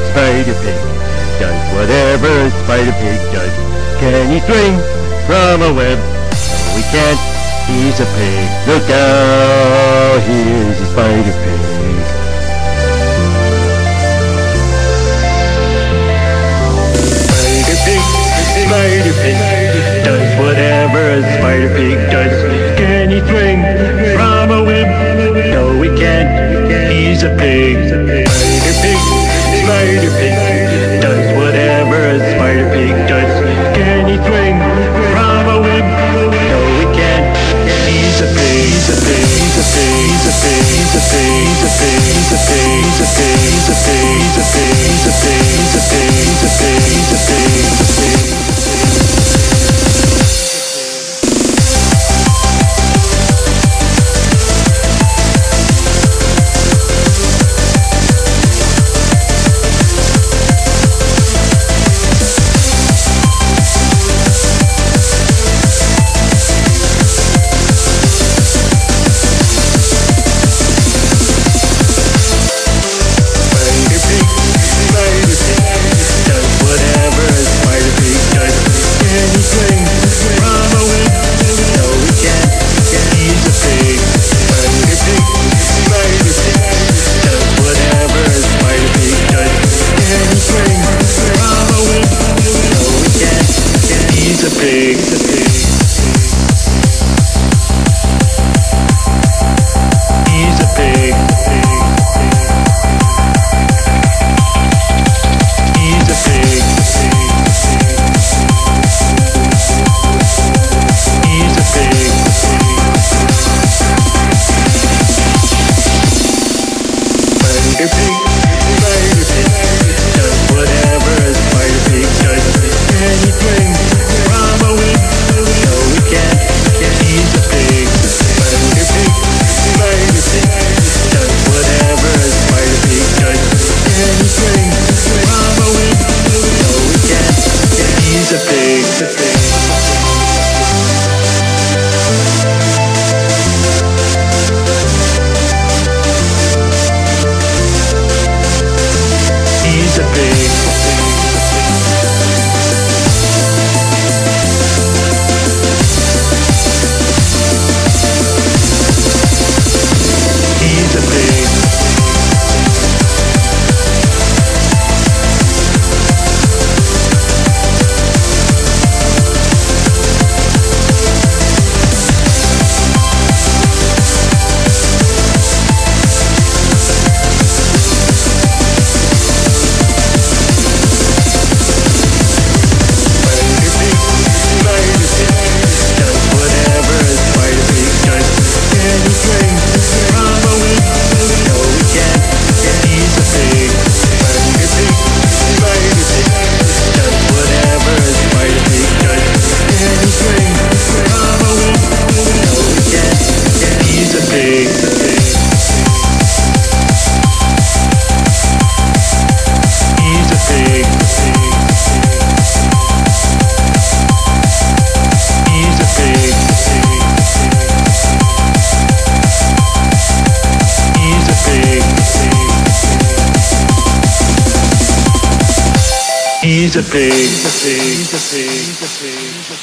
Spider Pig does whatever a Spider Pig does. Can he swing from a web? No, he can't. He's a pig. Look out, here's a Spider Pig. Spider Pig does whatever a Spider Pig does. Can he swing from a web? No, he can't. He's a pig. Spider Pig does whatever a Spider Pig does. Can he swing from a web? No, he can't. He's a pig. He's a pig. He's a pig. He's a pig. He's a pig. He's a pig. He's a pig. He's a pig. He's a pig. He's a pig. He's a pig. He's a pig. He's a pig. He's a pig. He's a pig. He's a pig. He's a pig. He's a pig. He's a pig.